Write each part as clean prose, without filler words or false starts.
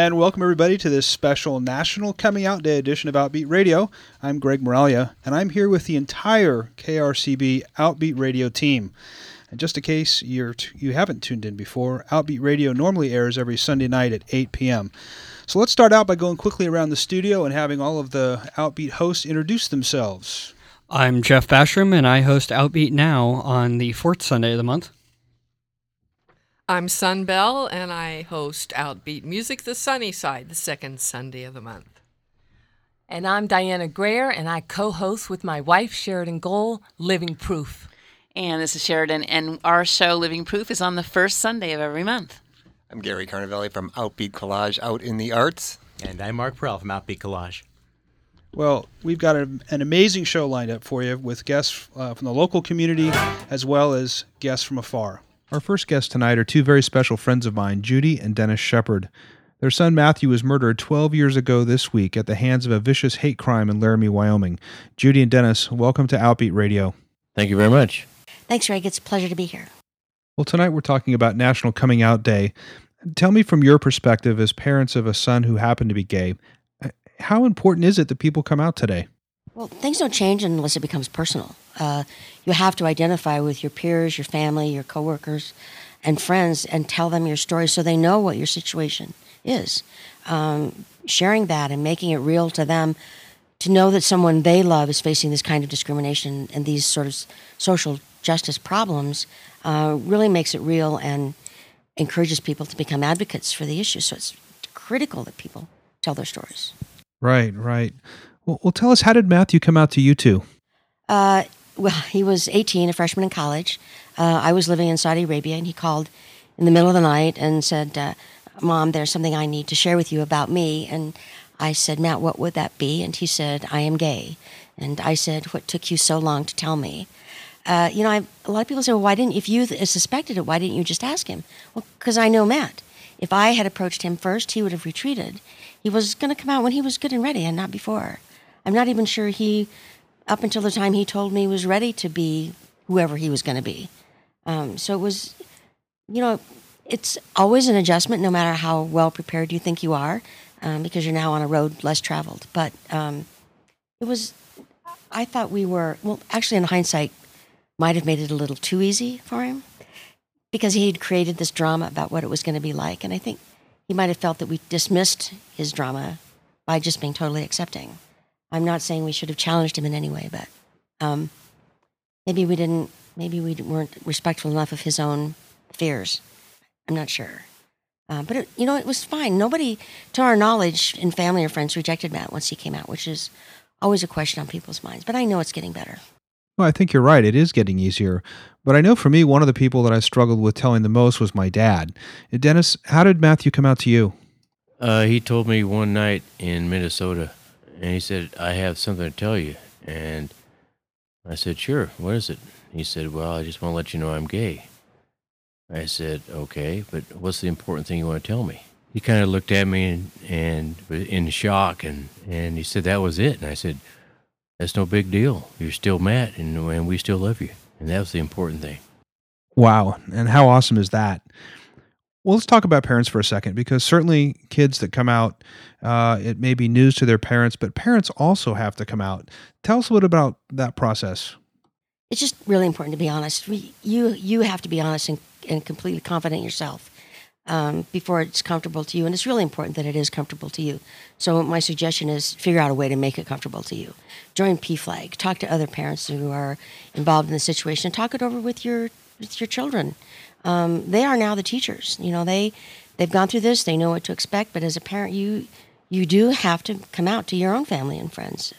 And welcome everybody to this special National Coming Out Day edition of Outbeat Radio. I'm Greg Moralia, and I'm here with the entire KRCB Outbeat Radio team. And just in case you haven't tuned in before, Outbeat Radio normally airs every Sunday night at 8 p.m. So let's start out by going quickly around the studio and having all of the Outbeat hosts introduce themselves. I'm Jeff Basham, and I host Outbeat Now on the fourth Sunday of the month. I'm Sun Bell, and I host Outbeat Music the Sunny Side, the second Sunday of the month. And I'm Diana Greer, and I co-host with my wife, Sheridan Gold, Living Proof. And this is Sheridan, and our show, Living Proof, is on the first Sunday of every month. I'm Gary Carnavelli from Outbeat Collage Out in the Arts. And I'm Mark Perel from Outbeat Collage. Well, we've got an amazing show lined up for you with guests from the local community as well as guests from afar. Our first guests tonight are two very special friends of mine, Judy and Dennis Shepard. Their son Matthew was murdered 12 years ago this week at the hands of a vicious hate crime in Laramie, Wyoming. Judy and Dennis, welcome to Outbeat Radio. Thank you very much. Thanks, Greg. It's a pleasure to be here. Well, tonight we're talking about National Coming Out Day. Tell me from your perspective as parents of a son who happened to be gay, how important is it that people come out today? Well, things don't change unless it becomes personal. You have to identify with your peers, your family, your coworkers, and friends, and tell them your story so they know what your situation is. Sharing that and making it real to them, to know that someone they love is facing this kind of discrimination and these sort of social justice problems, really makes it real and encourages people to become advocates for the issue. So it's critical that people tell their stories. Right. Well, tell us, how did Matthew come out to you two? Well, he was 18, a freshman in college. I was living in Saudi Arabia, and he called in the middle of the night and said, Mom, there's something I need to share with you about me. And I said, Matt, what would that be? And he said, I am gay. And I said, what took you so long to tell me? A lot of people say, well, why didn't, if you suspected it, why didn't you just ask him? Well, because I know Matt. If I had approached him first, he would have retreated. He was going to come out when he was good and ready and not before. I'm not even sure up until the time he told me, was ready to be whoever he was going to be. So it was, it's always an adjustment no matter how well prepared you think you are, because you're now on a road less traveled. But I thought actually in hindsight, might have made it a little too easy for him because he'd created this drama about what it was going to be like. And I think he might have felt that we dismissed his drama by just being totally accepting. I'm not saying we should have challenged him in any way, but maybe we weren't respectful enough of his own fears. I'm not sure. But it was fine. Nobody, to our knowledge, in family or friends, rejected Matt once he came out, which is always a question on people's minds. But I know it's getting better. Well, I think you're right. It is getting easier. But I know for me, one of the people that I struggled with telling the most was my dad. Dennis, how did Matthew come out to you? He told me one night in Minnesota, and he said, I have something to tell you. And I said, sure, what is it? He said, well, I just want to let you know I'm gay. I said, okay, but what's the important thing you want to tell me? He kind of looked at me and in shock, and he said that was it. And I said, that's no big deal. You're still Matt, and we still love you. And that was the important thing. Wow, and how awesome is that? Well, let's talk about parents for a second, because certainly kids that come out, it may be news to their parents, but parents also have to come out. Tell us a little about that process. It's just really important to be honest. You have to be honest and completely confident in yourself before it's comfortable to you. And it's really important that it is comfortable to you. So my suggestion is figure out a way to make it comfortable to you. Join PFLAG. Talk to other parents who are involved in the situation. Talk it over with your children. They are now the teachers. They've gone through this. They know what to expect. But as a parent, you do have to come out to your own family and friends.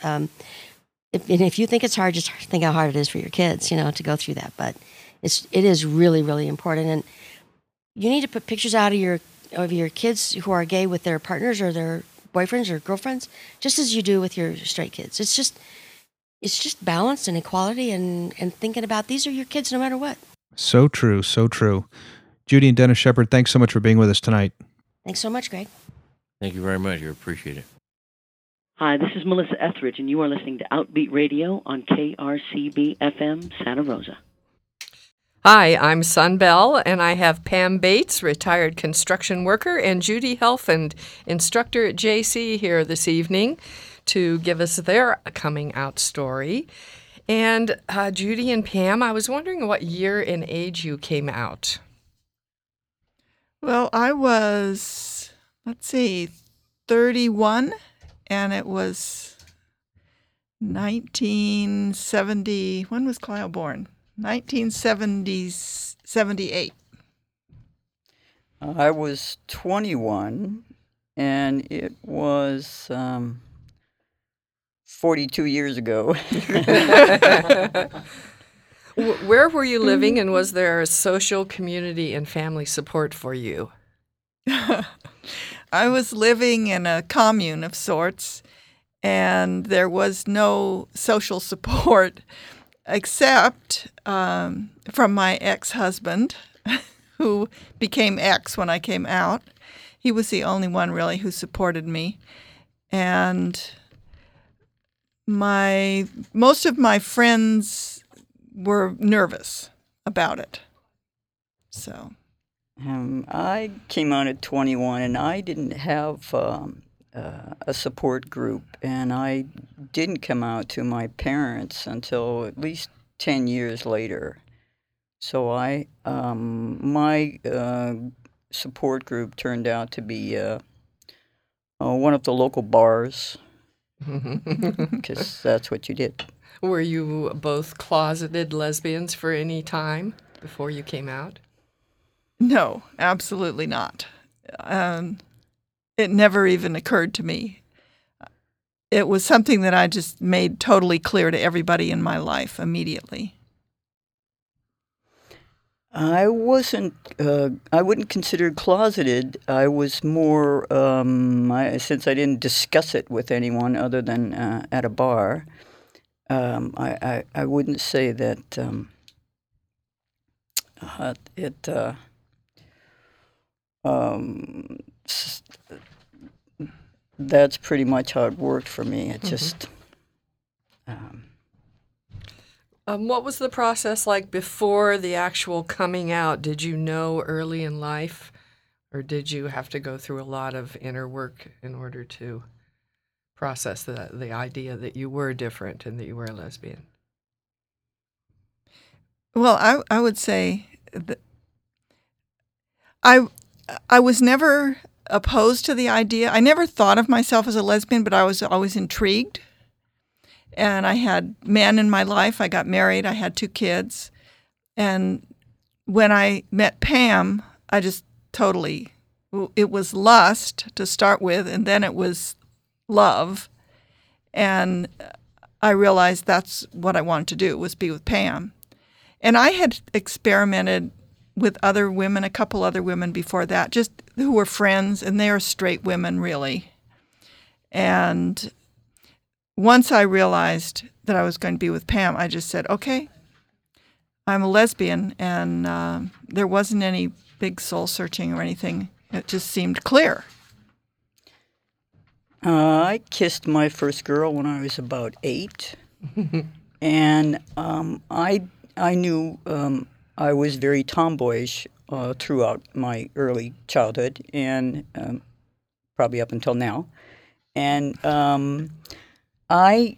If you think it's hard, just think how hard it is for your kids, to go through that. But it is really, really important. And you need to put pictures out of your kids who are gay with their partners or their boyfriends or girlfriends, just as you do with your straight kids. It's just balance and equality and thinking about these are your kids no matter what. So true, so true. Judy and Dennis Shepard, thanks so much for being with us tonight. Thanks so much, Greg. Thank you very much. I appreciate it. Hi, this is Melissa Etheridge, and you are listening to Outbeat Radio on KRCB FM Santa Rosa. Hi, I'm Sun Bell, and I have Pam Bates, retired construction worker, and Judy Helfand, instructor at JC, here this evening to give us their coming out story. And Judy and Pam, I was wondering what year and age you came out. Well, I was, 31, and it was 1970. When was Kyle born? 1978. I was 21, and it was 42 years ago. Where were you living, and was there social, community, and family support for you? I was living in a commune of sorts, and there was no social support except from my ex-husband, who became ex when I came out. He was the only one really who supported me. And most of my friends were nervous about it. So I came out at 21, and I didn't have a support group, and I didn't come out to my parents until at least 10 years later. So my support group turned out to be one of the local bars, because that's what you did. Were you both closeted lesbians for any time before you came out? No, absolutely not. It never even occurred to me. It was something that I just made totally clear to everybody in my life immediately. I wasn't. I wouldn't consider it closeted. I was more. Since I didn't discuss it with anyone other than at a bar, I wouldn't say that that's pretty much how it worked for me. It just. What was the process like before the actual coming out? Did you know early in life, or did you have to go through a lot of inner work in order to process the idea that you were different and that you were a lesbian? Well, I would say that I was never opposed to the idea. I never thought of myself as a lesbian, but I was always intrigued. And I had men in my life. I got married. I had 2 kids. And when I met Pam, I just totally, it was lust to start with, and then it was love. And I realized that's what I wanted to do, was be with Pam. And I had experimented with other women, a couple other women before that, just who were friends, and they are straight women, really. And once I realized that I was going to be with Pam, I just said, okay, I'm a lesbian, and there wasn't any big soul searching or anything. It just seemed clear. I kissed my first girl when I was about 8, and I knew I was very tomboyish throughout my early childhood, and probably up until now. And I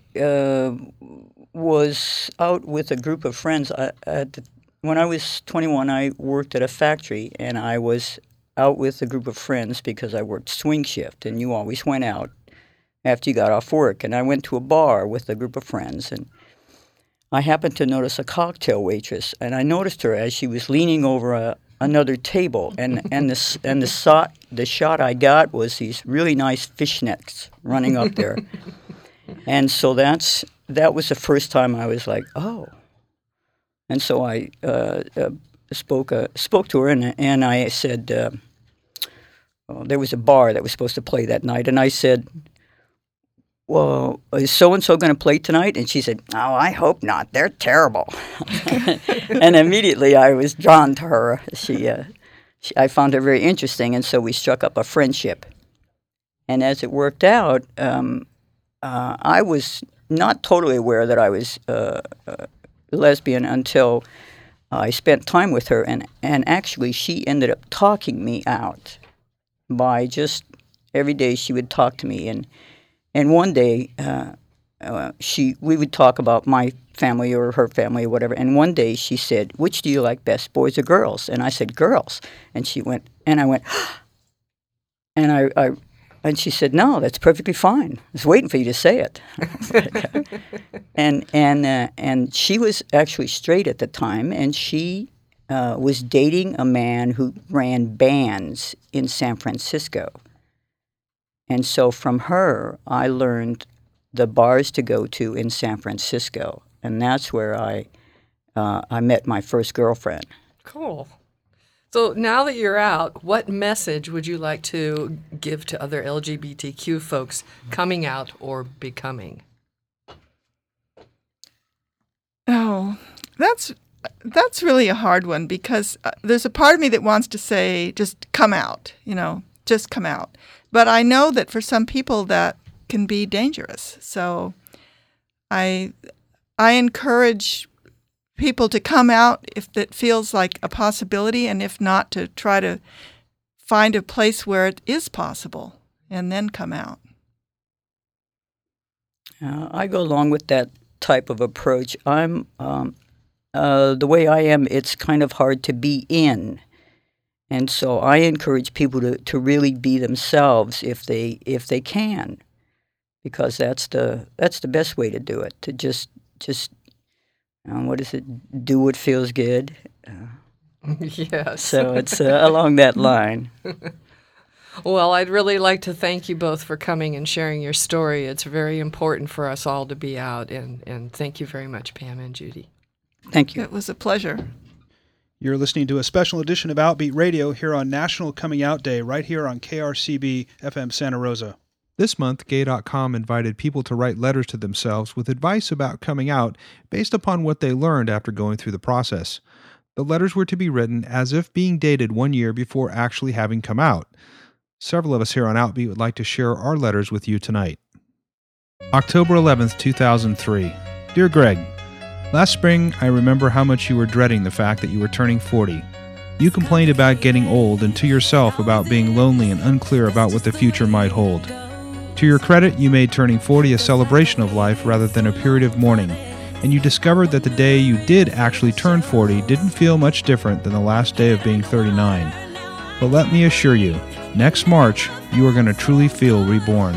was out with a group of friends. When I was 21, I worked at a factory, and I was out with a group of friends because I worked swing shift, and you always went out after you got off work. And I went to a bar with a group of friends, and I happened to notice a cocktail waitress, and I noticed her as she was leaning over another table, and the shot I got was these really nice fishnets running up there. And so that was the first time I was like, oh. And so I spoke to her, and I said, there was a bar that was supposed to play that night, and I said, well, is so-and-so going to play tonight? And she said, oh, I hope not. They're terrible. And immediately I was drawn to her. I found her very interesting, and so we struck up a friendship. And as it worked out, I was not totally aware that I was lesbian until I spent time with her, and actually she ended up talking me out by just every day she would talk to me. And one day we would talk about my family or her family or whatever. And one day she said, "Which do you like best, boys or girls?" And I said, "Girls." And she went, and I went, and and she said, "No, that's perfectly fine. I was waiting for you to say it." And she was actually straight at the time, and she was dating a man who ran bands in San Francisco. And so from her, I learned the bars to go to in San Francisco, and that's where I met my first girlfriend. Cool. So now that you're out, what message would you like to give to other LGBTQ folks coming out or becoming? Oh, that's really a hard one, because there's a part of me that wants to say, just come out, just come out. But I know that for some people that can be dangerous. So I encourage people to come out if it feels like a possibility, and if not, to try to find a place where it is possible and then come out. I go along with that type of approach. I'm the way I am, it's kind of hard to be in. And so I encourage people to really be themselves if they can, because that's the best way to do it. To just what is it? Do what feels good. Yes. So it's along that line. Well, I'd really like to thank you both for coming and sharing your story. It's very important for us all to be out, and thank you very much, Pam and Judy. Thank you. It was a pleasure. You're listening to a special edition of Outbeat Radio here on National Coming Out Day, right here on KRCB FM Santa Rosa. This month, Gay.com invited people to write letters to themselves with advice about coming out based upon what they learned after going through the process. The letters were to be written as if being dated 1 year before actually having come out. Several of us here on Outbeat would like to share our letters with you tonight. October 11th, 2003. Dear Greg, last spring, I remember how much you were dreading the fact that you were turning 40. You complained about getting old and to yourself about being lonely and unclear about what the future might hold. To your credit, you made turning 40 a celebration of life rather than a period of mourning, and you discovered that the day you did actually turn 40 didn't feel much different than the last day of being 39. But let me assure you, next March, you are going to truly feel reborn.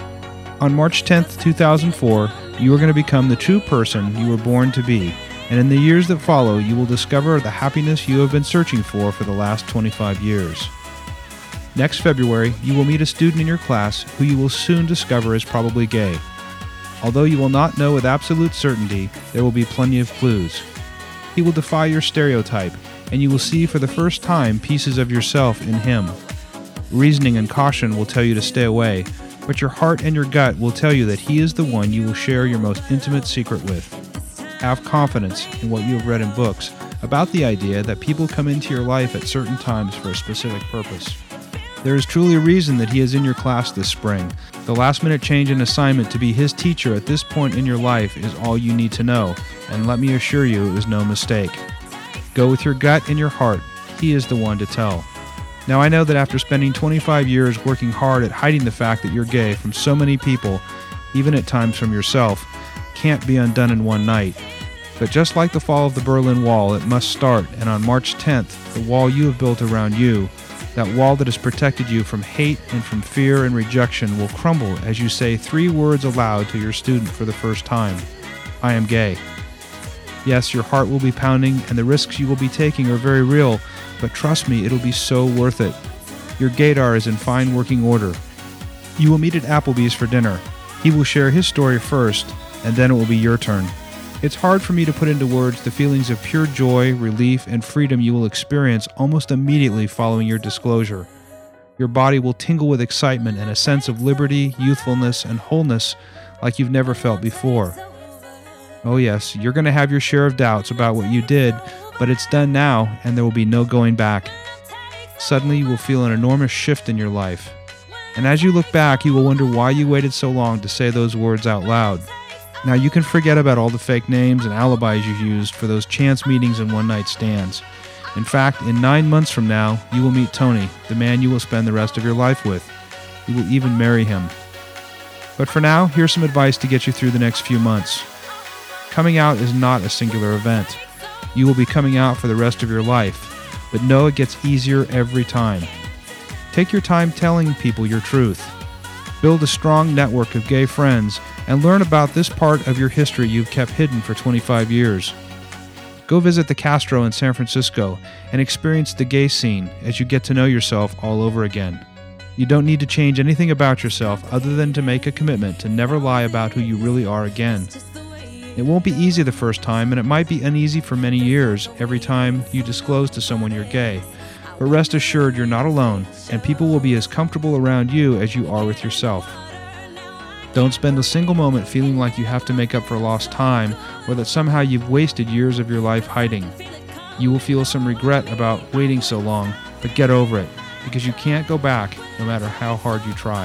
On March 10th, 2004, you are going to become the true person you were born to be, and in the years that follow, you will discover the happiness you have been searching for the last 25 years. Next February, you will meet a student in your class who you will soon discover is probably gay. Although you will not know with absolute certainty, there will be plenty of clues. He will defy your stereotype, and you will see for the first time pieces of yourself in him. Reasoning and caution will tell you to stay away, but your heart and your gut will tell you that he is the one you will share your most intimate secret with. Have confidence in what you have read in books about the idea that people come into your life at certain times for a specific purpose. There is truly a reason that he is in your class this spring. The last-minute change in assignment to be his teacher at this point in your life is all you need to know, and let me assure you it was no mistake. Go with your gut and your heart. He is the one to tell. Now, I know that after spending 25 years working hard at hiding the fact that you're gay from so many people, even at times from yourself, can't be undone in one night. But just like the fall of the Berlin Wall, it must start, and on March 10th, the wall you have built around you, that wall that has protected you from hate and from fear and rejection, will crumble as you say 3 words aloud to your student for the first time. I am gay. Yes, your heart will be pounding and the risks you will be taking are very real, but trust me, it'll be so worth it. Your gaydar is in fine working order. You will meet at Applebee's for dinner. He will share his story first, and then it will be your turn. It's hard for me to put into words the feelings of pure joy, relief, and freedom you will experience almost immediately following your disclosure. Your body will tingle with excitement and a sense of liberty, youthfulness, and wholeness like you've never felt before. Oh yes, you're going to have your share of doubts about what you did, but it's done now, and there will be no going back. Suddenly, you will feel an enormous shift in your life. And as you look back, you will wonder why you waited so long to say those words out loud. Now you can forget about all the fake names and alibis you used for those chance meetings and one-night stands. In fact, in 9 months from now, you will meet Tony, the man you will spend the rest of your life with. You will even marry him. But for now, here's some advice to get you through the next few months. Coming out is not a singular event. You will be coming out for the rest of your life, but know it gets easier every time. Take your time telling people your truth. Build a strong network of gay friends and learn about this part of your history you've kept hidden for 25 years. Go visit the Castro in San Francisco and experience the gay scene as you get to know yourself all over again. You don't need to change anything about yourself other than to make a commitment to never lie about who you really are again. It won't be easy the first time, and it might be uneasy for many years every time you disclose to someone you're gay. But rest assured you're not alone, and people will be as comfortable around you as you are with yourself. Don't spend a single moment feeling like you have to make up for lost time or that somehow you've wasted years of your life hiding. You will feel some regret about waiting so long, but get over it, because you can't go back no matter how hard you try.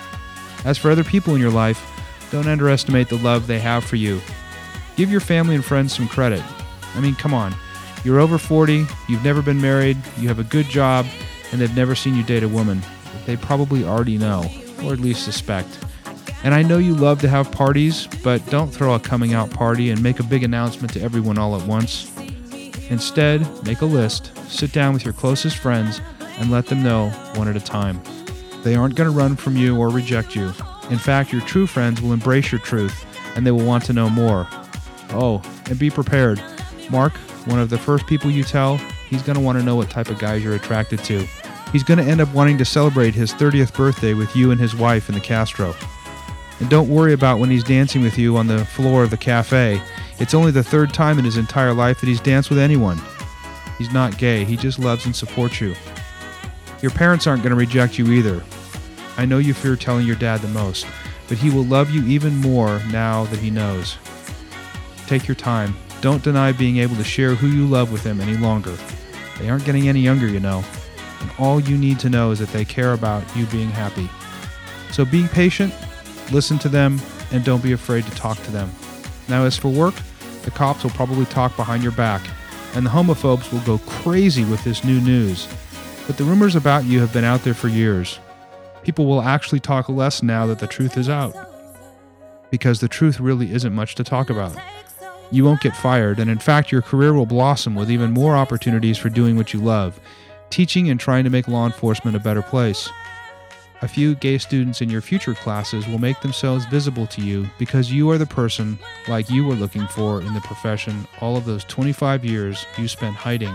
As for other people in your life, don't underestimate the love they have for you. Give your family and friends some credit. I mean, come on. You're over 40, you've never been married, you have a good job, and they've never seen you date a woman. They probably already know, or at least suspect. And I know you love to have parties, but don't throw a coming out party and make a big announcement to everyone all at once. Instead, make a list, sit down with your closest friends, and let them know one at a time. They aren't going to run from you or reject you. In fact, your true friends will embrace your truth, and they will want to know more. Oh, and be prepared. Mark, one of the first people you tell, he's going to want to know what type of guys you're attracted to. He's going to end up wanting to celebrate his 30th birthday with you and his wife in the Castro. And don't worry about when he's dancing with you on the floor of the cafe. It's only the third time in his entire life that he's danced with anyone. He's not gay, he just loves and supports you. Your parents aren't going to reject you either. I know you fear telling your dad the most, but he will love you even more now that he knows. Take your time. Don't deny being able to share who you love with him any longer. They aren't getting any younger, you know. And all you need to know is that they care about you being happy. So be patient, listen to them, and don't be afraid to talk to them. Now as for work, the cops will probably talk behind your back, and the homophobes will go crazy with this new news. But the rumors about you have been out there for years. People will actually talk less now that the truth is out. Because the truth really isn't much to talk about. You won't get fired, and in fact your career will blossom with even more opportunities for doing what you love, teaching and trying to make law enforcement a better place. A few gay students in your future classes will make themselves visible to you because you are the person like you were looking for in the profession all of those 25 years you spent hiding.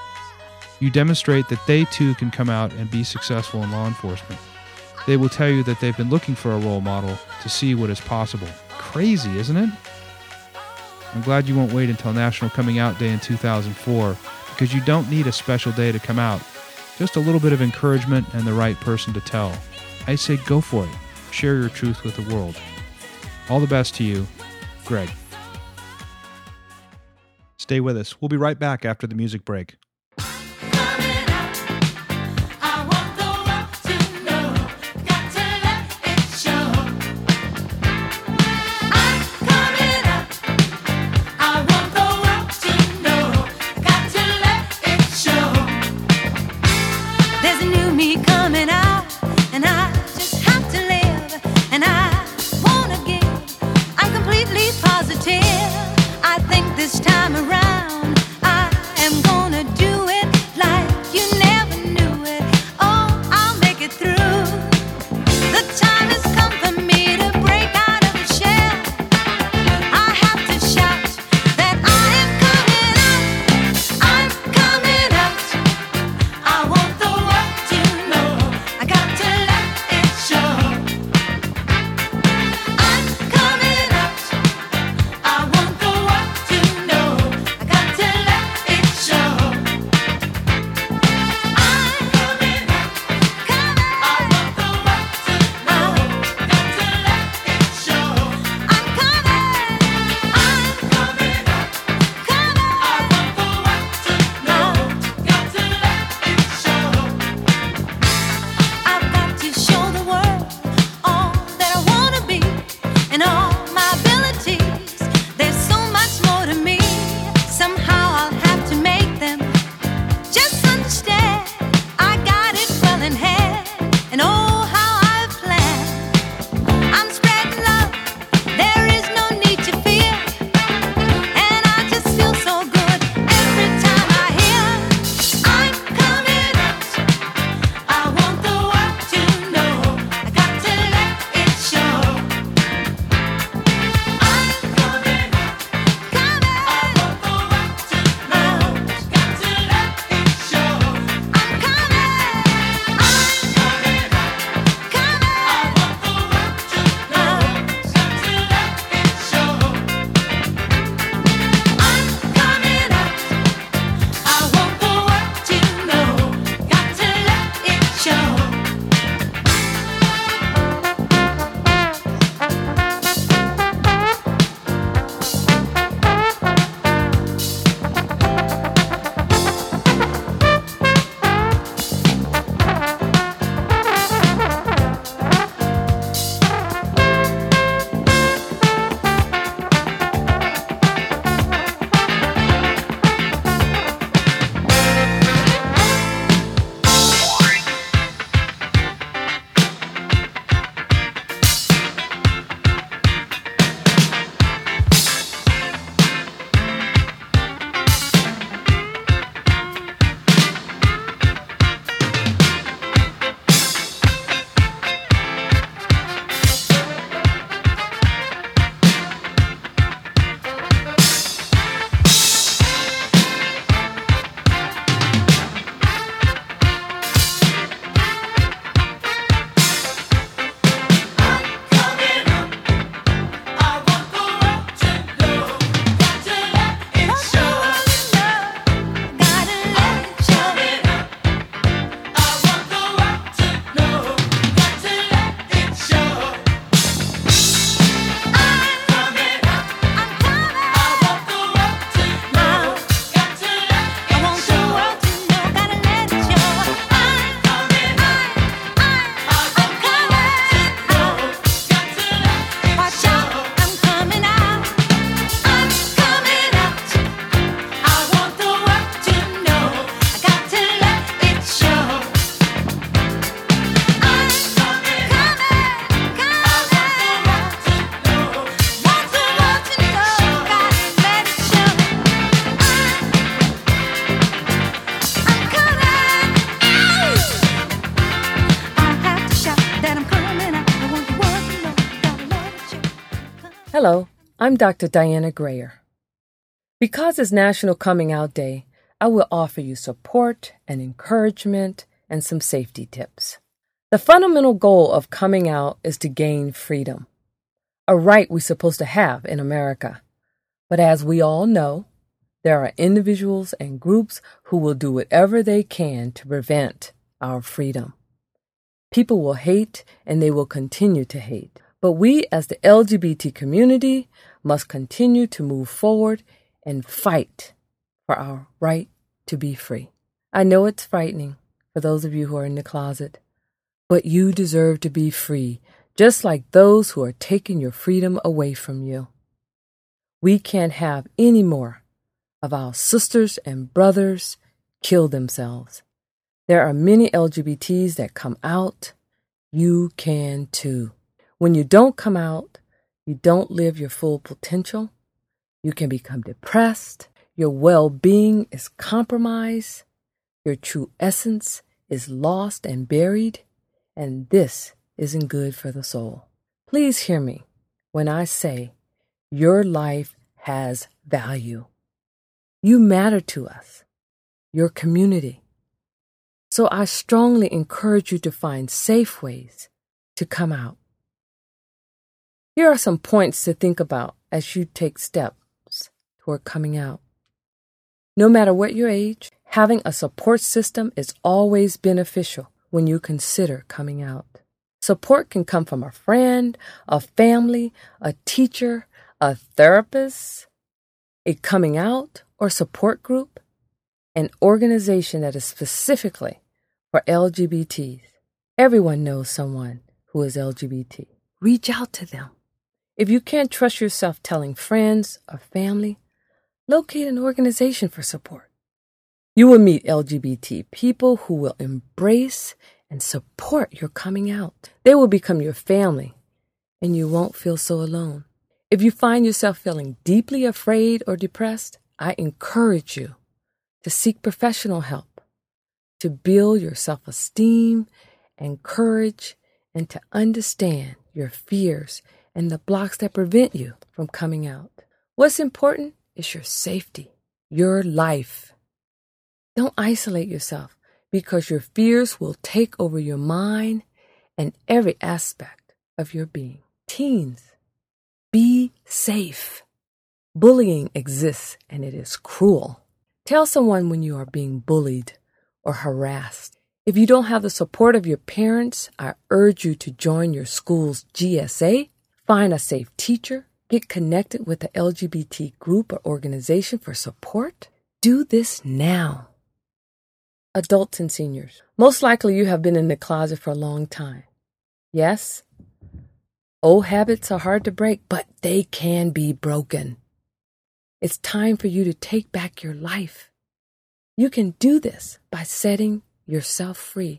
You demonstrate that they too can come out and be successful in law enforcement. They will tell you that they've been looking for a role model to see what is possible. Crazy, isn't it? I'm glad you won't wait until National Coming Out Day in 2004, because you don't need a special day to come out. Just a little bit of encouragement and the right person to tell. I say go for it. Share your truth with the world. All the best to you, Greg. Stay with us. We'll be right back after the music break. This time around, I am gonna do Hello, I'm Dr. Diana Grayer. Because it's National Coming Out Day, I will offer you support and encouragement and some safety tips. The fundamental goal of coming out is to gain freedom, a right we're supposed to have in America. But as we all know, there are individuals and groups who will do whatever they can to prevent our freedom. People will hate and they will continue to hate. But we as the LGBT community must continue to move forward and fight for our right to be free. I know it's frightening for those of you who are in the closet, but you deserve to be free, just like those who are taking your freedom away from you. We can't have any more of our sisters and brothers kill themselves. There are many LGBTs that come out. You can too. When you don't come out, you don't live your full potential. You can become depressed. Your well-being is compromised. Your true essence is lost and buried. And this isn't good for the soul. Please hear me when I say your life has value. You matter to us, your community. So I strongly encourage you to find safe ways to come out. Here are some points to think about as you take steps toward coming out. No matter what your age, having a support system is always beneficial when you consider coming out. Support can come from a friend, a family, a teacher, a therapist, a coming out or support group, an organization that is specifically for LGBTs. Everyone knows someone who is LGBT. Reach out to them. If you can't trust yourself telling friends or family, locate an organization for support. You will meet LGBT people who will embrace and support your coming out. They will become your family, and you won't feel so alone. If you find yourself feeling deeply afraid or depressed, I encourage you to seek professional help, to build your self-esteem and courage, and to understand your fears and the blocks that prevent you from coming out. What's important is your safety, your life. Don't isolate yourself because your fears will take over your mind and every aspect of your being. Teens, be safe. Bullying exists and it is cruel. Tell someone when you are being bullied or harassed. If you don't have the support of your parents, I urge you to join your school's GSA, find a safe teacher, get connected with the LGBT group or organization for support. Do this now. Adults and seniors. Most likely you have been in the closet for a long time. Yes, old habits are hard to break, but they can be broken. It's time for you to take back your life. You can do this by setting yourself free.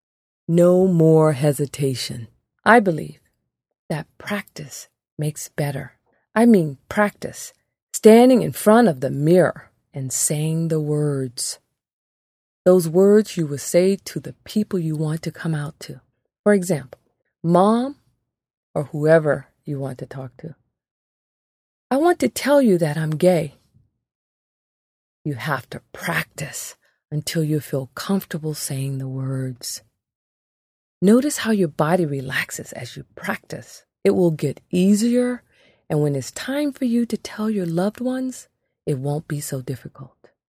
No more hesitation. I believe that practice makes better. I mean practice. Standing in front of the mirror and saying the words. Those words you will say to the people you want to come out to. For example, Mom or whoever you want to talk to. I want to tell you that I'm gay. You have to practice until you feel comfortable saying the words. Notice how your body relaxes as you practice. It will get easier, and when it's time for you to tell your loved ones, it won't be so difficult.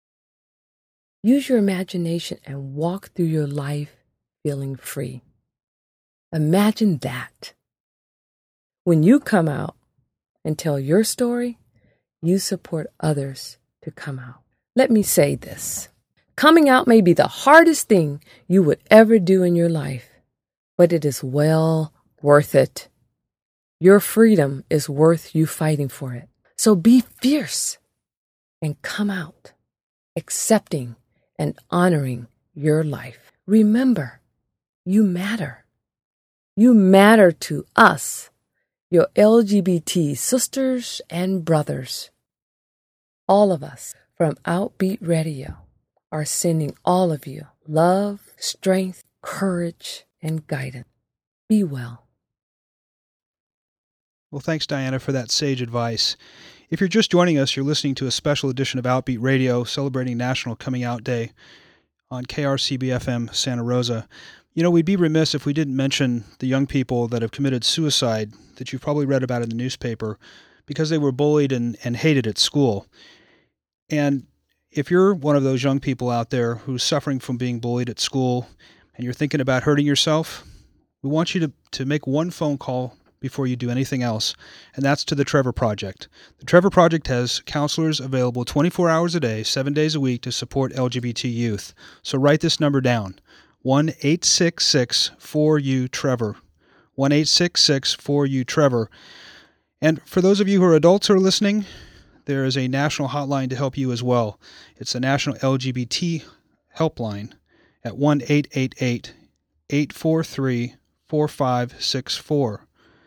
Use your imagination and walk through your life feeling free. Imagine that. When you come out and tell your story, you support others to come out. Let me say this. Coming out may be the hardest thing you would ever do in your life, but it is well worth it. Your freedom is worth you fighting for it. So be fierce and come out, accepting and honoring your life. Remember, you matter. You matter to us, your LGBT sisters and brothers. All of us from Outbeat Radio are sending all of you love, strength, courage, and guidance. Be well. Well, thanks, Diana, for that sage advice. If you're just joining us, you're listening to a special edition of Outbeat Radio celebrating National Coming Out Day on KRCB-FM Santa Rosa. You know, we'd be remiss if we didn't mention the young people that have committed suicide that you've probably read about in the newspaper because they were bullied and hated at school. And if you're one of those young people out there who's suffering from being bullied at school and you're thinking about hurting yourself, we want you to make one phone call before you do anything else, and that's to the Trevor Project. The Trevor Project has counselors available 24 hours a day, 7 days a week to support LGBT youth. So write this number down, 1-866-4U-TREVOR, 1-866-4U-TREVOR. And for those of you who are adults who are listening, there is a national hotline to help you as well. It's the National LGBT Helpline at 1-888-843-4564.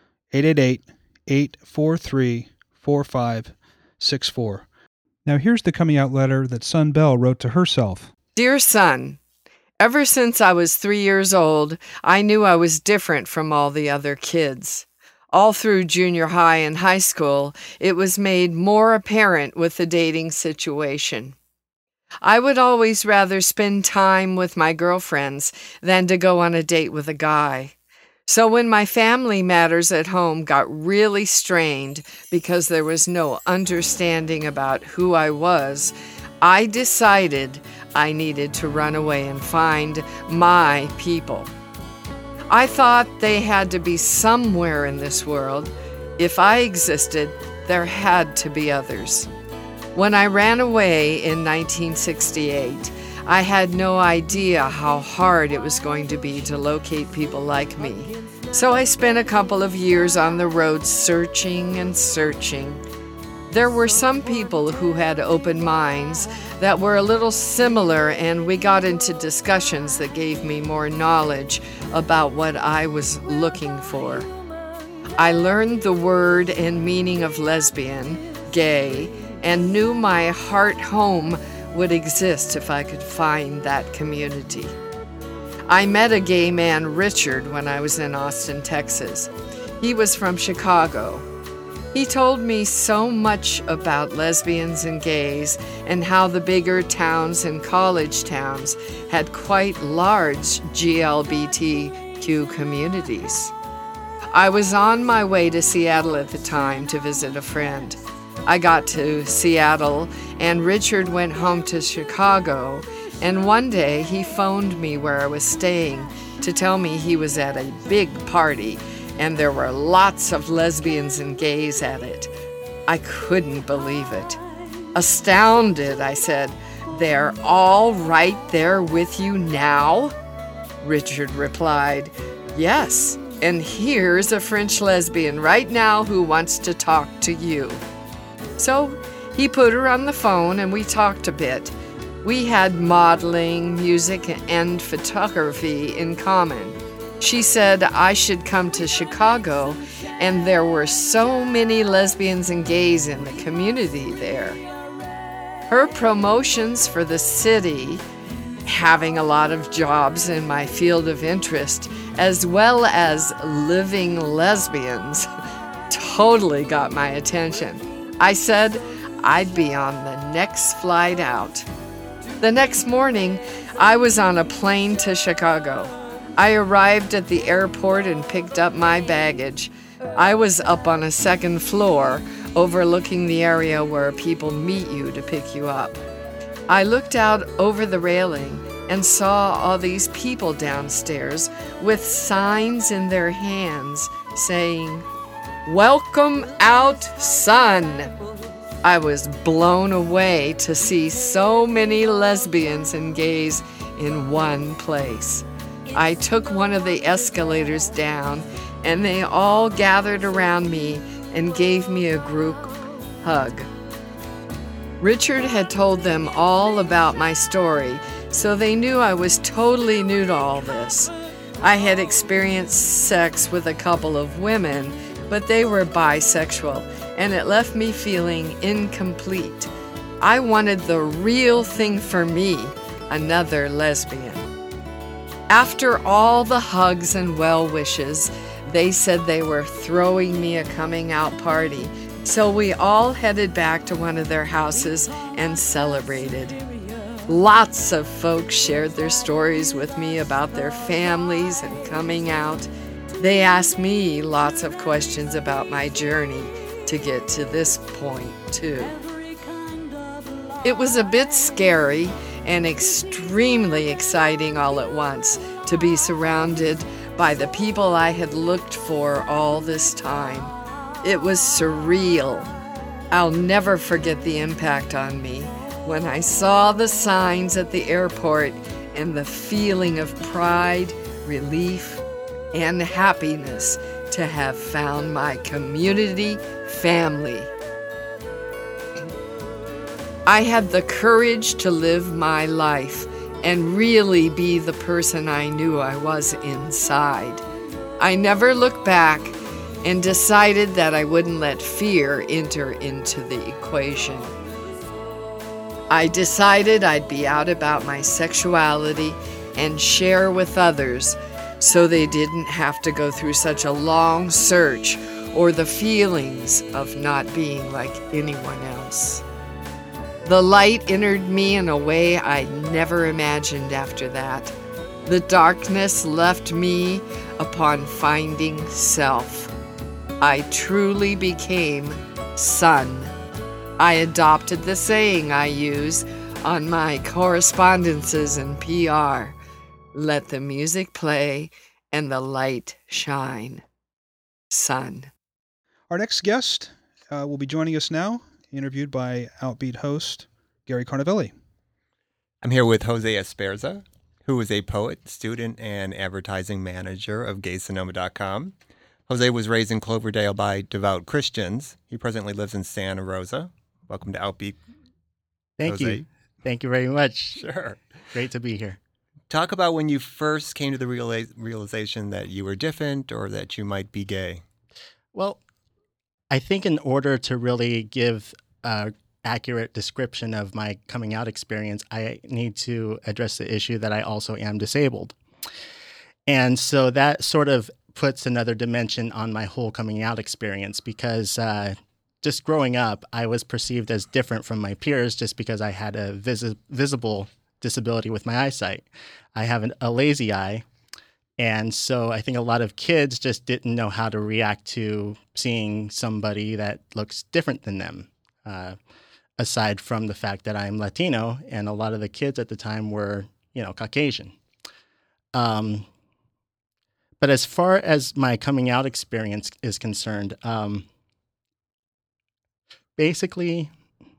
888-843-4564. Now here's the coming out letter that Sun Bell wrote to herself. Dear Son, ever since I was 3 years old, I knew I was different from all the other kids. All through junior high and high school, it was made more apparent with the dating situation. I would always rather spend time with my girlfriends than to go on a date with a guy. So when my family matters at home got really strained because there was no understanding about who I was, I decided I needed to run away and find my people. I thought they had to be somewhere in this world. If I existed, there had to be others. When I ran away in 1968, I had no idea how hard it was going to be to locate people like me. So I spent a couple of years on the road searching and searching. There were some people who had open minds that were a little similar, and we got into discussions that gave me more knowledge about what I was looking for. I learned the word and meaning of lesbian, gay, and knew my heart home would exist if I could find that community. I met a gay man, Richard, when I was in Austin, Texas. He was from Chicago. He told me so much about lesbians and gays and how the bigger towns and college towns had quite large GLBTQ communities. I was on my way to Seattle at the time to visit a friend. I got to Seattle, and Richard went home to Chicago, and one day he phoned me where I was staying to tell me he was at a big party, and there were lots of lesbians and gays at it. I couldn't believe it. Astounded, I said, "They're all right there with you now?" Richard replied, "Yes, and here's a French lesbian right now who wants to talk to you." So he put her on the phone and we talked a bit. We had modeling, music, and photography in common. She said I should come to Chicago, and there were so many lesbians and gays in the community there. Her promotions for the city, having a lot of jobs in my field of interest, as well as living lesbians, totally got my attention. I said I'd be on the next flight out. The next morning, I was on a plane to Chicago. I arrived at the airport and picked up my baggage. I was up on a second floor, overlooking the area where people meet you to pick you up. I looked out over the railing and saw all these people downstairs with signs in their hands saying, "Welcome out, son." I was blown away to see so many lesbians and gays in one place. I took one of the escalators down, and they all gathered around me and gave me a group hug. Richard had told them all about my story, so they knew I was totally new to all this. I had experienced sex with a couple of women, but they were bisexual, and it left me feeling incomplete. I wanted the real thing for me, another lesbian. After all the hugs and well wishes, They said they were throwing me a coming out party, so we all headed back to one of their houses and celebrated. Lots of folks shared their stories with me about their families and coming out. They asked me lots of questions about my journey to get to this point, too. It was a bit scary and extremely exciting all at once to be surrounded by the people I had looked for all this time. It was surreal. I'll never forget the impact on me when I saw the signs at the airport and the feeling of pride, relief, and happiness to have found my community family. I had the courage to live my life and really be the person I knew I was inside. I never looked back and decided that I wouldn't let fear enter into the equation. I decided I'd be out about my sexuality and share with others so they didn't have to go through such a long search or the feelings of not being like anyone else. The light entered me in a way I'd never imagined after that. The darkness left me upon finding self. I truly became Sun. I adopted the saying I use on my correspondences and PR. Let the music play and the light shine. Sun. Our next guest will be joining us now, interviewed by Outbeat host Gary Carnavelli. I'm here with Jose Esparza, who is a poet, student, and advertising manager of GaySonoma.com. Jose was raised in Cloverdale by devout Christians. He presently lives in Santa Rosa. Welcome to Outbeat. Thank Jose. you. Thank you very much. Sure. Great to be here. Talk about when you first came to the realization that you were different or that you might be gay. Well, I think in order to really give an accurate description of my coming out experience, I need to address the issue that I also am disabled. And so that sort of puts another dimension on my whole coming out experience because just growing up, I was perceived as different from my peers just because I had a visible disability with my eyesight. I have a lazy eye. And so I think a lot of kids just didn't know how to react to seeing somebody that looks different than them, aside from the fact that I'm Latino, and a lot of the kids at the time were, Caucasian. But as far as my coming out experience is concerned, basically,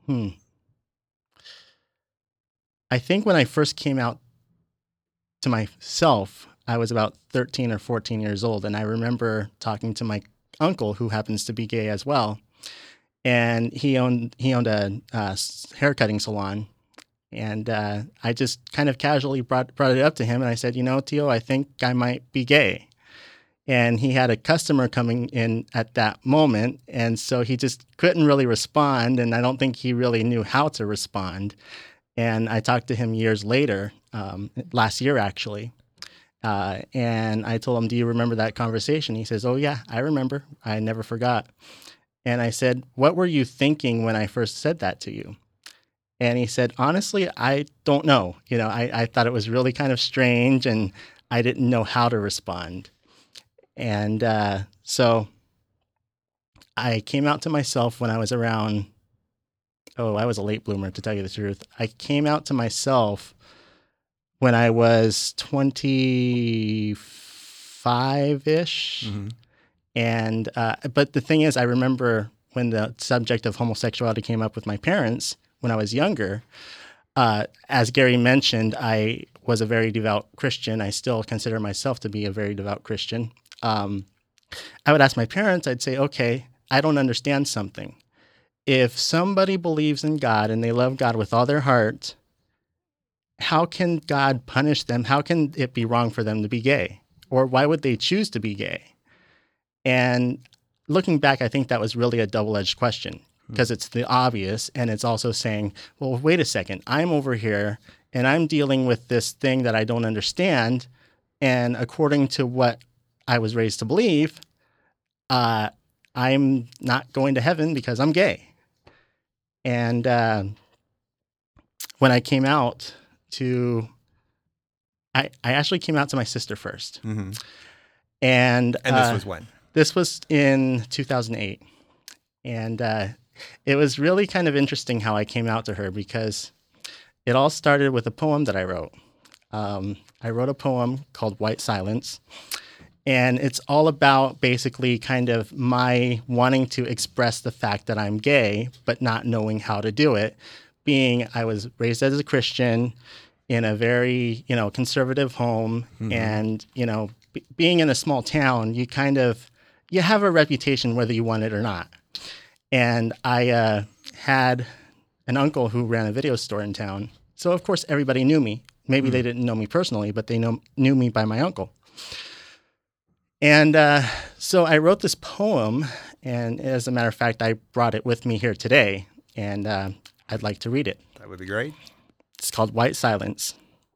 I think when I first came out to myself, I was about 13 or 14 years old, and I remember talking to my uncle, who happens to be gay as well, and he owned a haircutting salon, and I just kind of casually brought it up to him, and I said, Tio, I think I might be gay. And he had a customer coming in at that moment, and so he just couldn't really respond, and I don't think he really knew how to respond. And I talked to him years later, last year actually, and I told him, do you remember that conversation? He says, oh yeah, I remember. I never forgot. And I said, what were you thinking when I first said that to you? And he said, honestly, I don't know. I thought it was really kind of strange, and I didn't know how to respond. And so I came out to myself when I was around, I was a late bloomer, to tell you the truth. I came out to myself when I was 25-ish. Mm-hmm. And but the thing is, I remember when the subject of homosexuality came up with my parents when I was younger. As Gary mentioned, I was a very devout Christian. I still consider myself to be a very devout Christian. I would ask my parents, I'd say, okay, I don't understand something. If somebody believes in God and they love God with all their heart, how can God punish them? How can it be wrong for them to be gay? Or why would they choose to be gay? And looking back, I think that was really a double-edged question because it's the obvious, and it's also saying, well, wait a second, I'm over here and I'm dealing with this thing that I don't understand, and according to what I was raised to believe, I'm not going to heaven because I'm gay. And when I came out to, I actually came out to my sister first. Mm-hmm. And this was when? This was in 2008. And it was really kind of interesting how I came out to her, because it all started with a poem that I wrote. I wrote a poem called White Silence. And it's all about basically kind of my wanting to express the fact that I'm gay, but not knowing how to do it. Being I was raised as a Christian in a very, conservative home. Mm-hmm. And, being in a small town, you have a reputation whether you want it or not. And I had an uncle who ran a video store in town. So, of course, everybody knew me. Maybe they didn't know me personally, but they knew me by my uncle. And so I wrote this poem, and as a matter of fact, I brought it with me here today, and I'd like to read it. That would be great. It's called White Silence.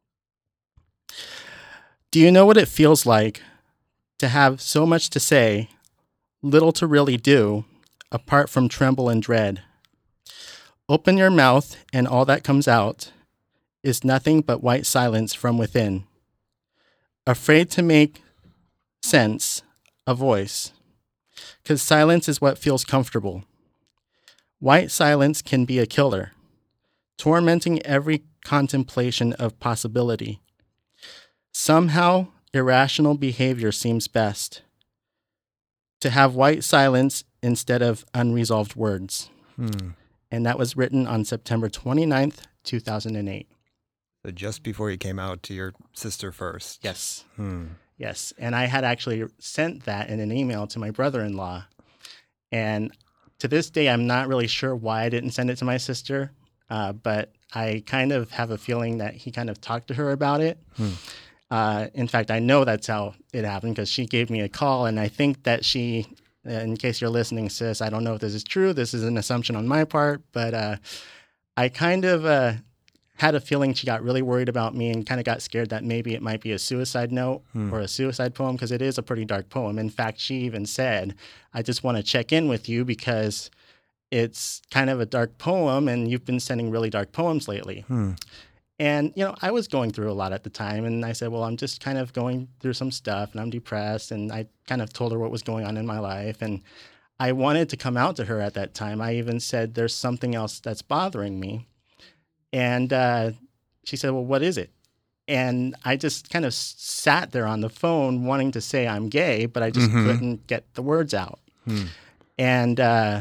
Do you know what it feels like to have so much to say, little to really do, apart from tremble and dread? Open your mouth, and all that comes out is nothing but white silence from within. Afraid to make sense, a voice, because silence is what feels comfortable. White silence can be a killer, tormenting every contemplation of possibility. Somehow, irrational behavior seems best. To have white silence instead of unresolved words. And that was written on September 29th, 2008. So just before you came out to your sister first. Yes. Yes, and I had actually sent that in an email to my brother-in-law. And to this day, I'm not really sure why I didn't send it to my sister, but I kind of have a feeling that he kind of talked to her about it. In fact, I know that's how it happened, because she gave me a call, and I think that she, in case you're listening, sis, I don't know if this is true. This is an assumption on my part, but I kind of had a feeling she got really worried about me and kind of got scared that maybe it might be a suicide note or a suicide poem, because it is a pretty dark poem. In fact, she even said, I just want to check in with you because it's kind of a dark poem and you've been sending really dark poems lately. And, I was going through a lot at the time, and I said, well, I'm just kind of going through some stuff and I'm depressed. And I kind of told her what was going on in my life. And I wanted to come out to her at that time. I even said, there's something else that's bothering me. And she said, well, what is it? And I just kind of sat there on the phone wanting to say I'm gay, but I just couldn't get the words out. And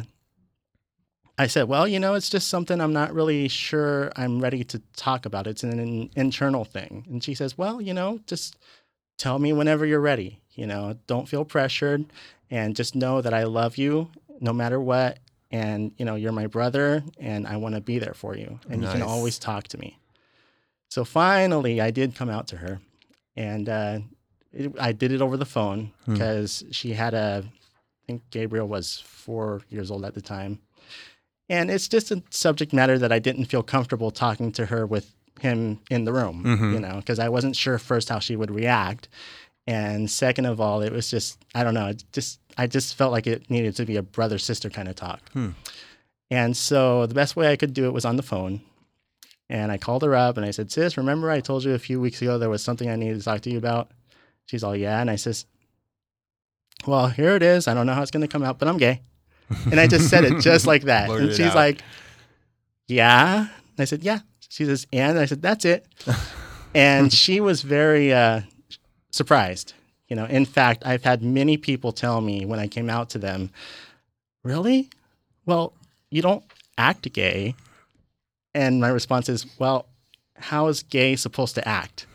I said, well, it's just something I'm not really sure I'm ready to talk about. It's an internal thing. And she says, well, just tell me whenever you're ready. Don't feel pressured, and just know that I love you no matter what. And, you're my brother, and I want to be there for you. And you can always talk to me. So finally, I did come out to her. And I did it over the phone, because she had I think Gabriel was 4 years old at the time. And it's just a subject matter that I didn't feel comfortable talking to her with him in the room, because I wasn't sure first how she would react. And second of all, it was just, I don't know, I just felt like it needed to be a brother-sister kind of talk. And so the best way I could do it was on the phone. And I called her up and I said, sis, remember I told you a few weeks ago there was something I needed to talk to you about? She's all, yeah. And I says, well, here it is. I don't know how it's going to come out, but I'm gay. And I just said it just like that. And she's like, yeah. And I said, yeah. She says, and I said, that's it. And she was very surprised. In fact, I've had many people tell me when I came out to them, really? Well, you don't act gay. And my response is, well, how is gay supposed to act?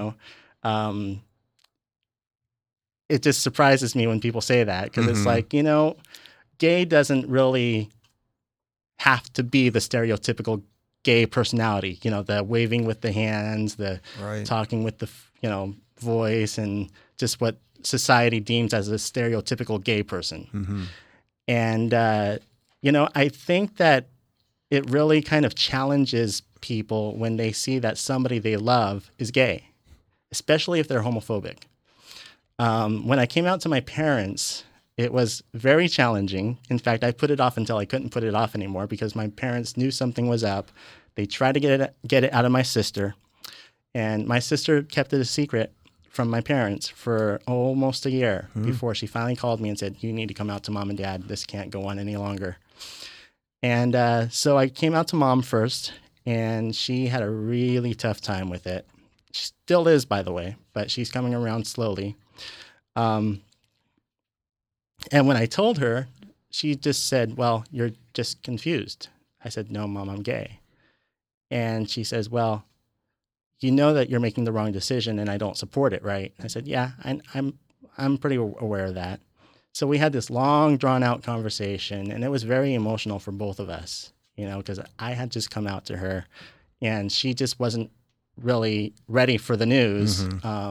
It just surprises me when people say that, because it's like, gay doesn't really have to be the stereotypical gay personality, the waving with the hands, the talking with the, voice, and just what society deems as a stereotypical gay person. And, I think that it really kind of challenges people when they see that somebody they love is gay, especially if they're homophobic. When I came out to my parents, it was very challenging. In fact, I put it off until I couldn't put it off anymore because my parents knew something was up. They tried to get it out of my sister, and my sister kept it a secret from my parents for almost a year before she finally called me and said, "You need to come out to Mom and Dad. This can't go on any longer." And so I came out to Mom first, and she had a really tough time with it. She still is, by the way, but she's coming around slowly. And when I told her, she just said, "Well, you're just confused." I said, "No, Mom, I'm gay." And she says, "Well, you know that you're making the wrong decision and I don't support it, right?" I said, "Yeah, I'm pretty aware of that." So we had this long, drawn-out conversation, and it was very emotional for both of us, because I had just come out to her, and she just wasn't really ready for the news.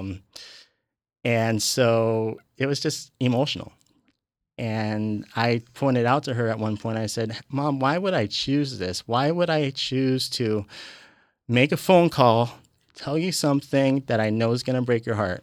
And so it was just emotional. And I pointed out to her at one point, I said, "Mom, why would I choose this? Why would I choose to make a phone call, tell you something that I know is going to break your heart?"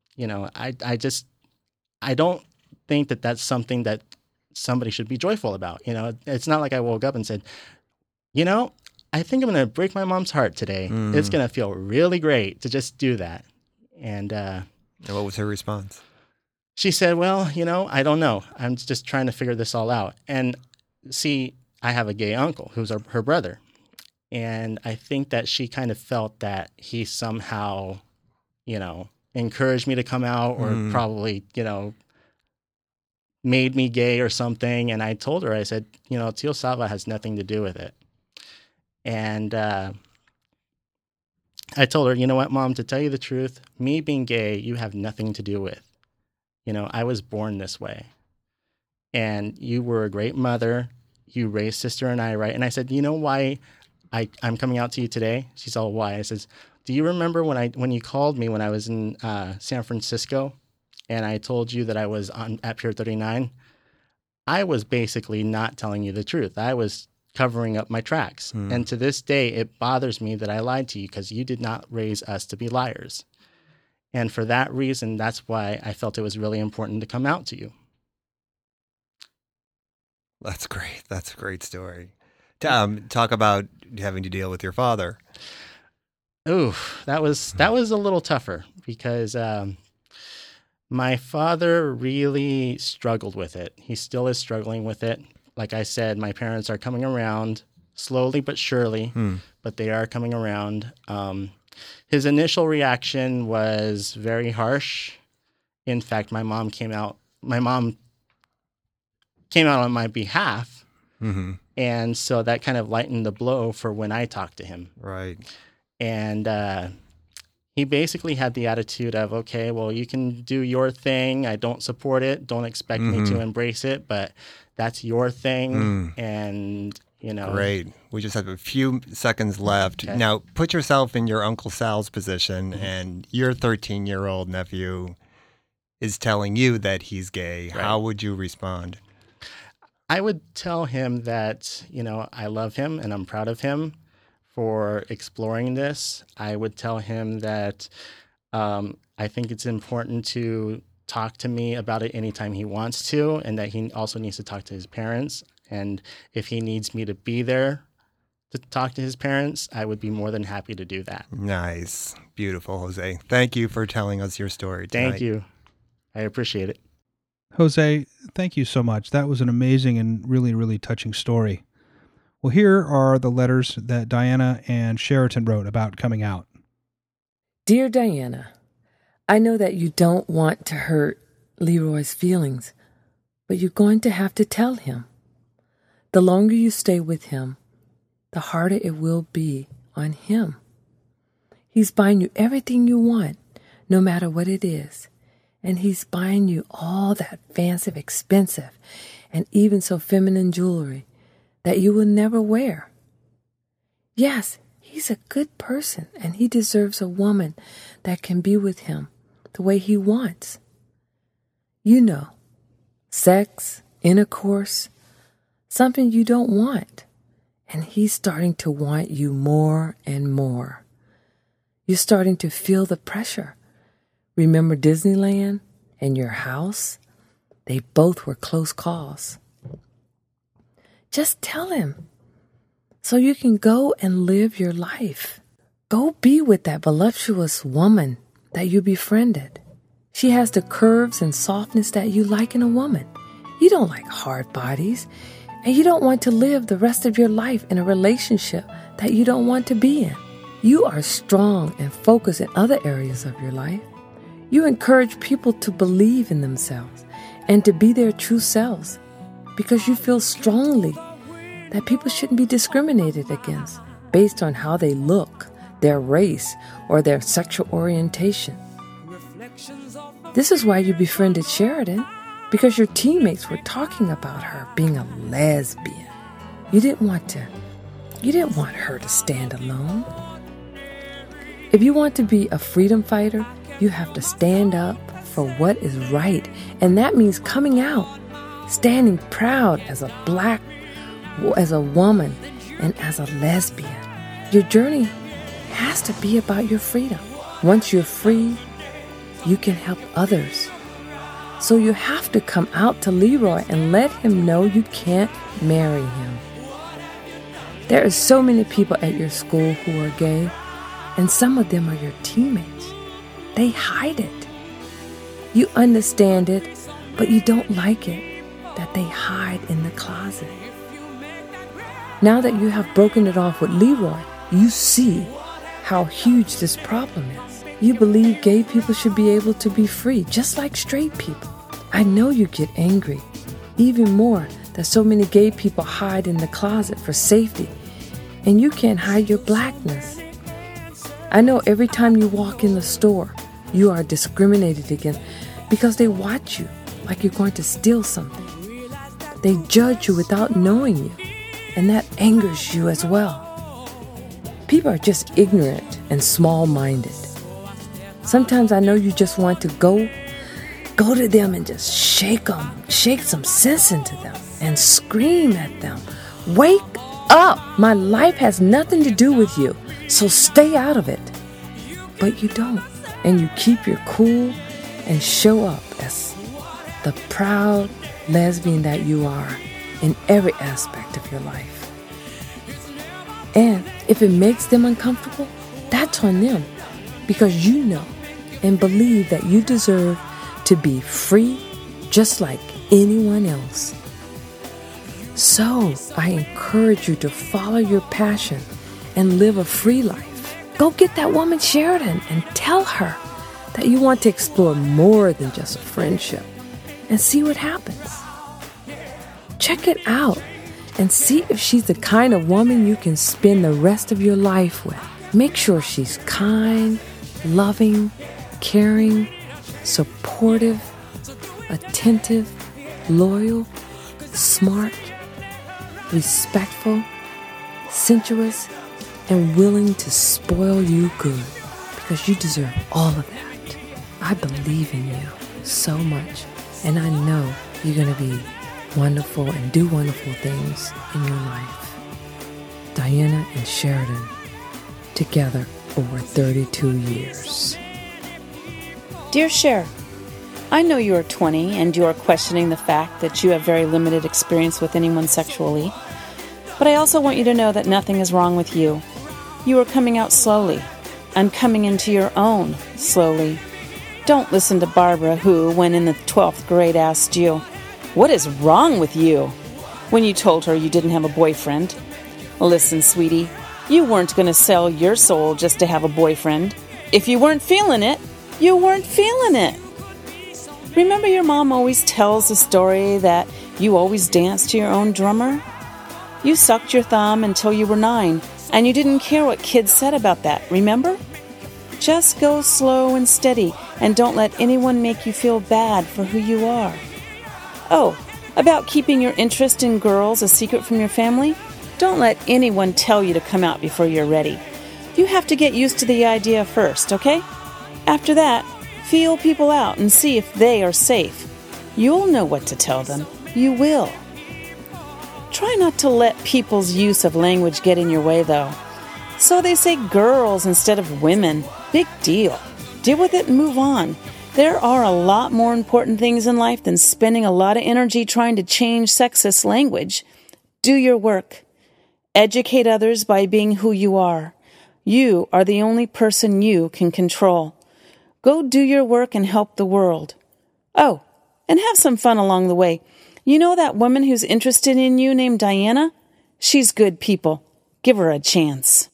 I don't think that that's something that somebody should be joyful about. It's not like I woke up and said, "I think I'm going to break my mom's heart today. It's going to feel really great to just do that." And what was her response? She said, "Well, I don't know. I'm just trying to figure this all out." And see, I have a gay uncle who's her brother. And I think that she kind of felt that he somehow, encouraged me to come out or probably, made me gay or something. And I told her, I said, Tio Sava has nothing to do with it. And I told her, "You know what, Mom, to tell you the truth, me being gay, you have nothing to do with. I was born this way. And you were a great mother. You raised sister and I right." And I said, "You know why I'm coming out to you today?" She's all, "Why?" I says, "Do you remember when you called me when I was in San Francisco and I told you that I was at Pier 39? I was basically not telling you the truth. I was covering up my tracks. And to this day, it bothers me that I lied to you because you did not raise us to be liars. And for that reason, that's why I felt it was really important to come out to you." That's great. That's a great story. Talk about having to deal with your father. Ooh, that was a little tougher because my father really struggled with it. He still is struggling with it. Like I said, my parents are coming around slowly but surely, but they are coming around. His initial reaction was very harsh. In fact, my mom came out on my behalf. And so that kind of lightened the blow for when I talked to him. Right. And he basically had the attitude of, "Okay, well, you can do your thing. I don't support it. Don't expect me to embrace it, but that's your thing." And, Great. We just have a few seconds left. Okay. Now, put yourself in your Uncle Sal's position, and your 13-year-old nephew is telling you that he's gay. Right. How would you respond? I would tell him that, I love him and I'm proud of him for exploring this. I would tell him that I think it's important to talk to me about it anytime he wants to, and that he also needs to talk to his parents. And if he needs me to be there to talk to his parents, I would be more than happy to do that. Nice. Beautiful, Jose. Thank you for telling us your story tonight. Thank you. I appreciate it. Jose, thank you so much. That was an amazing and really, really touching story. Well, here are the letters that Diana and Sheraton wrote about coming out. Dear Diana, I know that you don't want to hurt Leroy's feelings, but you're going to have to tell him. The longer you stay with him, the harder it will be on him. He's buying you everything you want, no matter what it is. And he's buying you all that fancy, expensive, and even so feminine jewelry that you will never wear. Yes, he's a good person, and he deserves a woman that can be with him the way he wants. Sex, intercourse, something you don't want. And he's starting to want you more and more. You're starting to feel the pressure. Remember Disneyland in your house, they both were close calls. Just tell him so you can go and live your life. Go be with that voluptuous woman that you befriended. She has the curves and softness that you like in a woman. You don't like hard bodies, and you don't want to live the rest of your life in a relationship that you don't want to be in. You are strong and focused in other areas of your life. You encourage people to believe in themselves and to be their true selves because you feel strongly that people shouldn't be discriminated against based on how they look, their race, or their sexual orientation. This is why you befriended Sheridan, because your teammates were talking about her being a lesbian. You didn't want her to stand alone. If you want to be a freedom fighter, you have to stand up for what is right, and that means coming out, standing proud as a woman, and as a lesbian. Your journey has to be about your freedom. Once you're free, you can help others. So you have to come out to Leroy and let him know you can't marry him. There are so many people at your school who are gay, and some of them are your teammates. They hide it. You understand it, but you don't like it that they hide in the closet. Now that you have broken it off with Leroy, you see how huge this problem is. You believe gay people should be able to be free, just like straight people. I know you get angry, even more that so many gay people hide in the closet for safety, and you can't hide your blackness. I know every time you walk in the store, you are discriminated against because they watch you like you're going to steal something. They judge you without knowing you, and that angers you as well. People are just ignorant and small-minded. Sometimes I know you just want to go to them and just shake some sense into them and scream at them. Wake up! My life has nothing to do with you, so stay out of it. But you don't, and you keep your cool and show up as the proud lesbian that you are in every aspect of your life. And if it makes them uncomfortable, that's on them, because you know and believe that you deserve to be free just like anyone else. So I encourage you to follow your passion and live a free life. Go get that woman Sheridan and tell her that you want to explore more than just a friendship and see what happens. Check it out and see if she's the kind of woman you can spend the rest of your life with. Make sure she's kind, loving, caring, supportive, attentive, loyal, smart, respectful, sensuous, and willing to spoil you good, because you deserve all of that. I believe in you so much, and I know you're going to be wonderful and do wonderful things in your life. Diana and Sheridan, together over 32 years. Dear Cher, I know you are 20 and you are questioning the fact that you have very limited experience with anyone sexually, but I also want you to know that nothing is wrong with you. You are coming out slowly and coming into your own slowly. Don't listen to Barbara, who, when in the 12th grade, asked you, "What is wrong with you?" when you told her you didn't have a boyfriend. Listen, sweetie, you weren't going to sell your soul just to have a boyfriend. If you weren't feeling it, you weren't feeling it. Remember your mom always tells the story that you always danced to your own drummer? You sucked your thumb until you were 9, and you didn't care what kids said about that, remember? Just go slow and steady, and don't let anyone make you feel bad for who you are. Oh, about keeping your interest in girls a secret from your family? Don't let anyone tell you to come out before you're ready. You have to get used to the idea first, okay? After that, feel people out and see if they are safe. You'll know what to tell them. You will. Try not to let people's use of language get in your way, though. So they say girls instead of women. Big deal. Deal with it and move on. There are a lot more important things in life than spending a lot of energy trying to change sexist language. Do your work. Educate others by being who you are. You are the only person you can control. Go do your work and help the world. Oh, and have some fun along the way. You know that woman who's interested in you named Diana? She's good people. Give her a chance.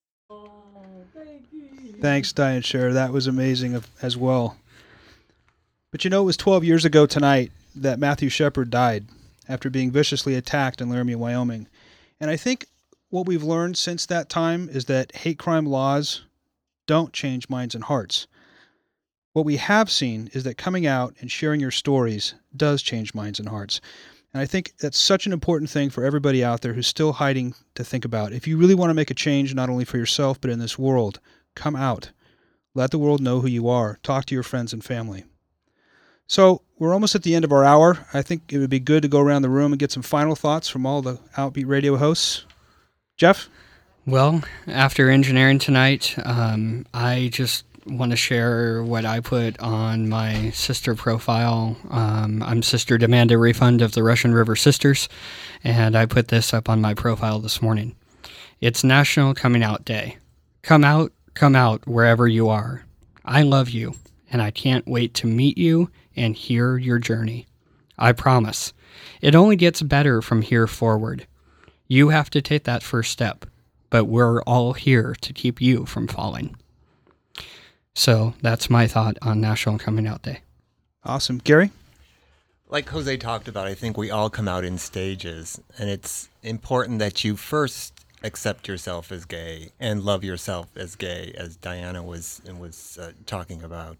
Thanks, Diane Scher. That was amazing as well. But it was 12 years ago tonight that Matthew Shepard died after being viciously attacked in Laramie, Wyoming. And I think what we've learned since that time is that hate crime laws don't change minds and hearts. What we have seen is that coming out and sharing your stories does change minds and hearts. And I think that's such an important thing for everybody out there who's still hiding to think about. If you really want to make a change, not only for yourself, but in this world, come out. Let the world know who you are. Talk to your friends and family. So we're almost at the end of our hour. I think it would be good to go around the room and get some final thoughts from all the Outbeat Radio hosts. Jeff? Well, after engineering tonight, I just want to share what I put on my sister profile. I'm Sister Demand a Refund of the Russian River Sisters, and I put this up on my profile this morning. It's National Coming Out Day. Come out wherever you are. I love you, and I can't wait to meet you and hear your journey. I promise. It only gets better from here forward. You have to take that first step, but we're all here to keep you from falling. So that's my thought on National Coming Out Day. Awesome. Gary? Like Jose talked about, I think we all come out in stages, and it's important that you first accept yourself as gay and love yourself as gay, as Diana was talking about.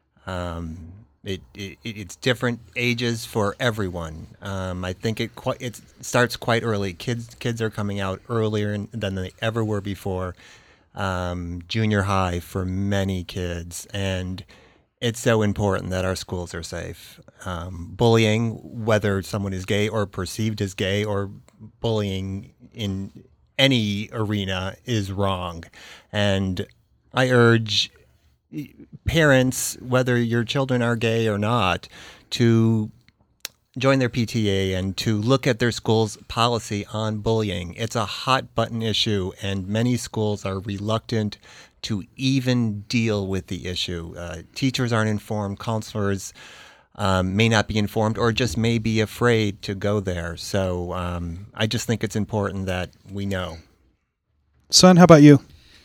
It's different ages for everyone. I think it starts quite early. Kids are coming out earlier than they ever were before. Junior high for many kids, and it's so important that our schools are safe. Bullying, whether someone is gay or perceived as gay, or bullying in any arena, is wrong. And I urge parents, whether your children are gay or not, to join their PTA and to look at their school's policy on bullying. It's a hot button issue, and many schools are reluctant to even deal with the issue. Teachers aren't informed, counselors may not be informed, or just may be afraid to go there. So I just think it's important that we know. Son, how about you?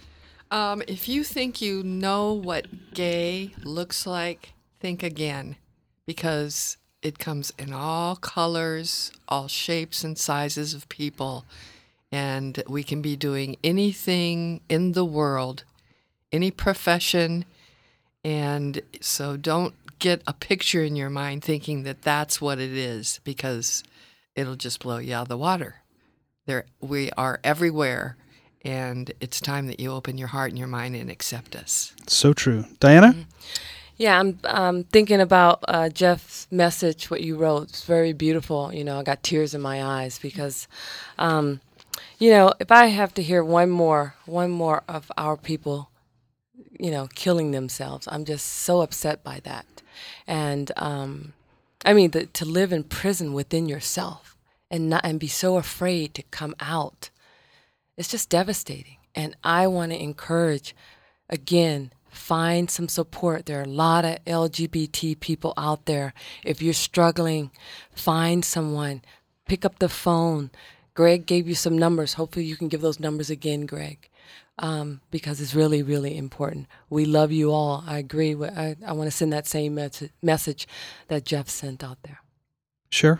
If you think you know what gay looks like, think again, because it comes in all colors, all shapes and sizes of people, and we can be doing anything in the world, any profession, and so don't get a picture in your mind thinking that that's what it is, because it'll just blow you out of the water. We are everywhere, and it's time that you open your heart and your mind and accept us. So true. Diana? Mm-hmm. Yeah, I'm thinking about Jeff's message, what you wrote. It's very beautiful. I got tears in my eyes because, if I have to hear one more of our people, killing themselves, I'm just so upset by that. And to live in prison within yourself and be so afraid to come out, it's just devastating. And I want to encourage, again, find some support. There are a lot of LGBT people out there. If you're struggling, find someone. Pick up the phone. Greg gave you some numbers. Hopefully you can give those numbers again, Greg, because it's really, really important. We love you all. I agree. I want to send that same message that Jeff sent out there. Sure.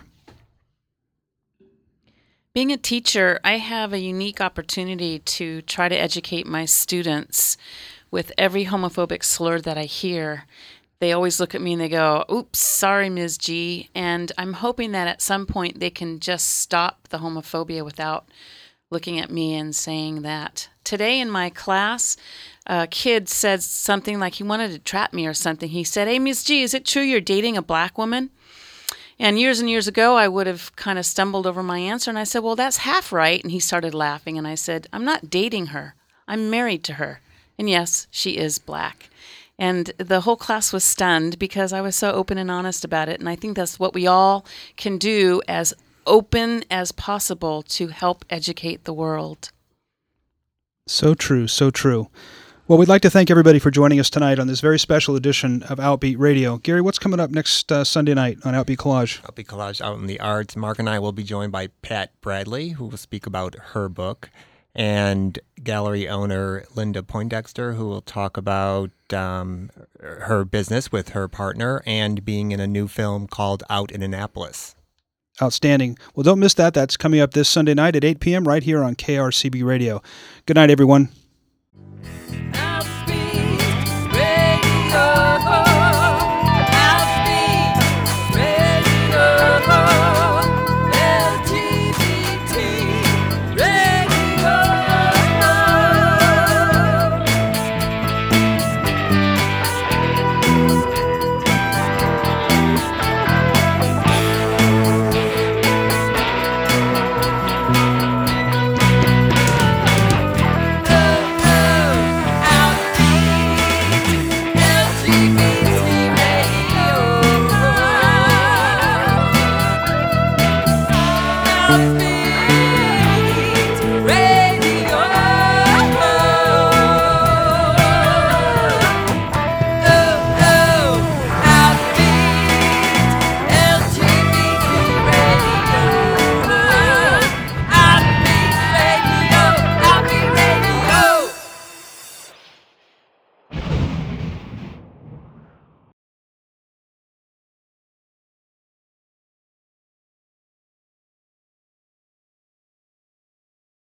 Being a teacher, I have a unique opportunity to try to educate my students. With every homophobic slur that I hear, they always look at me and they go, "Oops, sorry, Ms. G." And I'm hoping that at some point they can just stop the homophobia without looking at me and saying that. Today in my class, a kid said something like he wanted to trap me or something. He said, "Hey, Ms. G, is it true you're dating a black woman?" And years ago, I would have kind of stumbled over my answer. And I said, "Well, that's half right." And he started laughing. And I said, "I'm not dating her. I'm married to her. And yes, she is black." And the whole class was stunned because I was so open and honest about it. And I think that's what we all can do, as open as possible, to help educate the world. So true, so true. Well, we'd like to thank everybody for joining us tonight on this very special edition of Outbeat Radio. Gary, what's coming up next Sunday night on Outbeat Collage? Outbeat Collage out in the arts. Mark and I will be joined by Pat Bradley, who will speak about her book, and gallery owner Linda Poindexter, who will talk about her business with her partner and being in a new film called Out in Annapolis. Outstanding. Well, don't miss that. That's coming up this Sunday night at 8 p.m. right here on KRCB Radio. Good night, everyone.